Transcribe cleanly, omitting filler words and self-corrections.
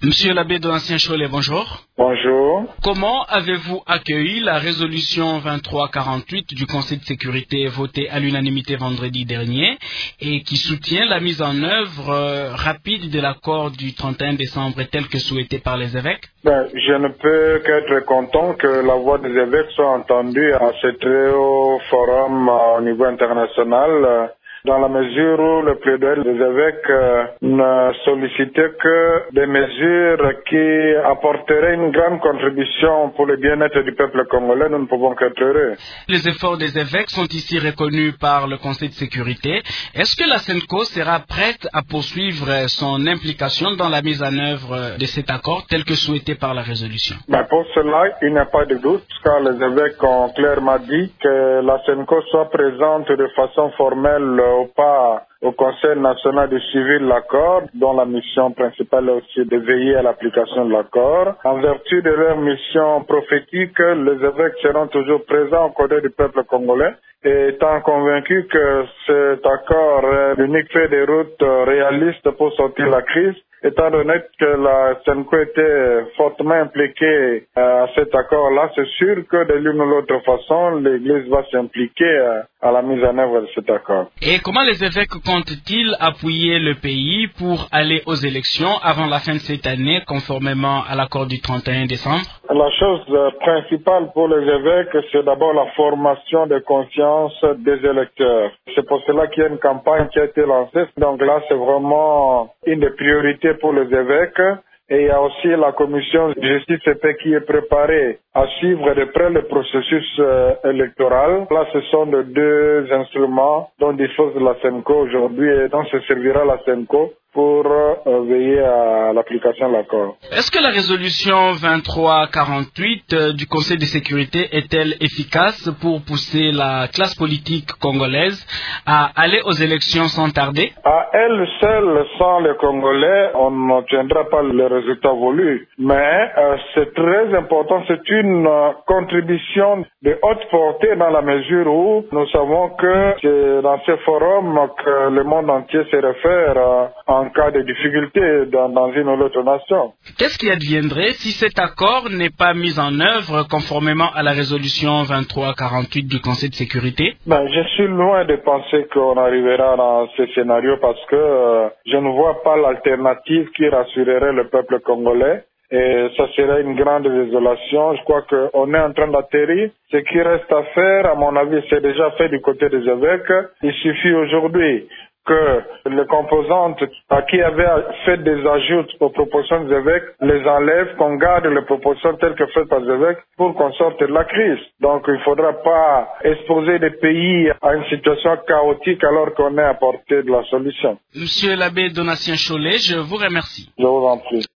Monsieur l'abbé Donatien Cholet, bonjour. Bonjour. Comment avez-vous accueilli la résolution 2348 du Conseil de sécurité votée à l'unanimité vendredi dernier et qui soutient la mise en œuvre rapide de l'accord du 31 décembre tel que souhaité par les évêques? Je ne peux qu'être content que la voix des évêques soit entendue à ce très haut forum au niveau international. Dans la mesure où le plaidoyer des évêques ne sollicitait que des mesures qui apporteraient une grande contribution pour le bien-être du peuple congolais, nous ne pouvons qu'être heureux. Les efforts des évêques sont ici reconnus par le Conseil de sécurité. Est-ce que la SENCO sera prête à poursuivre son implication dans la mise en œuvre de cet accord tel que souhaité par la résolution? Pour cela, il n'y a pas de doute, car les évêques ont clairement dit que la SENCO soit présente de façon formelle au Conseil national de suivi de l'accord, dont la mission principale est aussi de veiller à l'application de l'accord. En vertu de leur mission prophétique, les évêques seront toujours présents aux côtés du peuple congolais, et étant convaincus que cet accord est l'unique fait des routes réalistes pour sortir de la crise, étant donné que la SENCO était fortement impliquée à cet accord-là, c'est sûr que de l'une ou l'autre façon, l'Église va s'impliquer à la mise en œuvre de cet accord. Et comment les évêques comptent-ils appuyer le pays pour aller aux élections avant la fin de cette année, conformément à l'accord du 31 décembre? La chose principale pour les évêques, c'est d'abord la formation de conscience des électeurs. C'est pour cela qu'il y a une campagne qui a été lancée. Donc là, c'est vraiment une des priorités pour les évêques. Et il y a aussi la commission justice et paix qui est préparée à suivre de près le processus électoral. Là, ce sont les deux instruments dont dispose la SENCO aujourd'hui et dont se servira la SENCO pour veiller à l'application de l'accord. Est-ce que la résolution 2348 du Conseil de sécurité est-elle efficace pour pousser la classe politique congolaise à aller aux élections sans tarder? À elle seule, sans les Congolais, on n'obtiendra pas le résultat voulu. Mais c'est très important, c'est une contribution de haute portée dans la mesure où nous savons que c'est dans ce forum que le monde entier se réfère en cas de difficulté dans une ou l'autre nation. Qu'est-ce qui adviendrait si cet accord n'est pas mis en œuvre conformément à la résolution 2348 du Conseil de sécurité? Je suis loin de penser qu'on arrivera dans ce scénario parce que je ne vois pas l'alternative qui rassurerait le peuple congolais. Et ça serait une grande désolation. Je crois qu'on est en train d'atterrir. Ce qui reste à faire, à mon avis, c'est déjà fait du côté des évêques. Il suffit aujourd'hui que les composantes à qui avaient fait des ajouts aux propositions des évêques les enlèvent, qu'on garde les propositions telles que faites par les évêques pour qu'on sorte de la crise. Donc il ne faudra pas exposer les pays à une situation chaotique alors qu'on est à portée de la solution. Monsieur l'abbé Donatien Cholet, je vous remercie. Je vous en prie.